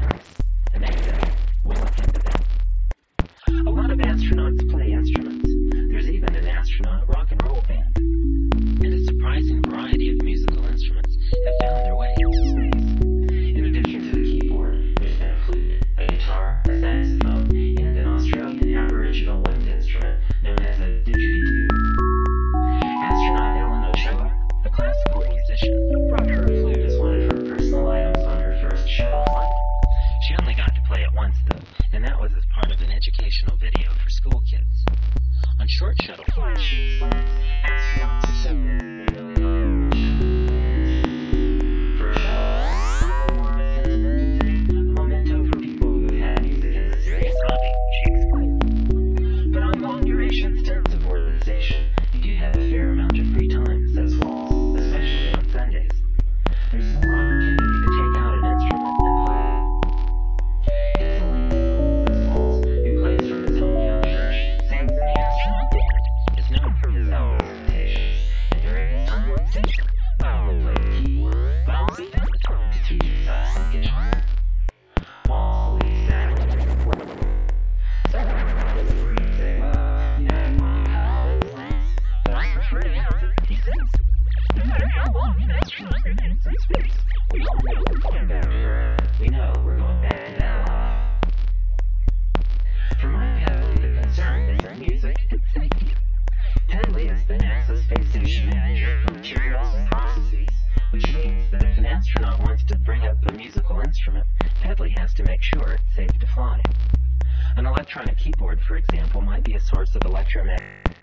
price. The next day, we'll look into that. A lot of astronauts play instruments. There's even an astronaut rock and roll band. And a surprising variety of musical instruments have found their way into space. In addition to the keyboard, there's been a flute, a guitar, a saxophone, and an Australian Aboriginal wind instrument known as a didgeridoo. Astronaut Ellen Ochoa, a classical musician, brought her flute as one of her personal items on her first shuttle flight. She only got to play it once, though, and that was as part of an educational video for school kids. On short shuttle flights, she explains, astronauts are so busy they really don't for a shuttle, more of a sentimental thing, a memento for people who had music as a serious hobby, she explained. But on long-duration stints of organization, you do have a fair amount of free time, says Walls, especially on Sundays. There's more opportunity to take out an instrument and play. It's a link, says Walls, who plays from his hometown church, sings in the astronaut band, is known for his album presentations, and during his time on station, not only played the keyboard, but also found the time to teach himself some guitar. Walls believes that. So, say, well, you know, how it plays, but I prefer to have it, he says. No matter how long an astronaut remains in space, we all know we're going back to Earth. We know we're going back to that life. For my family, the concern is their music and safety. Ted Lee is the NASA Space Station Manager for Materials and Processes, which means that if an astronaut wants to bring up a musical instrument, Pedley has to make sure it's safe to fly. An electronic keyboard, for example, might be a source of electromagnetic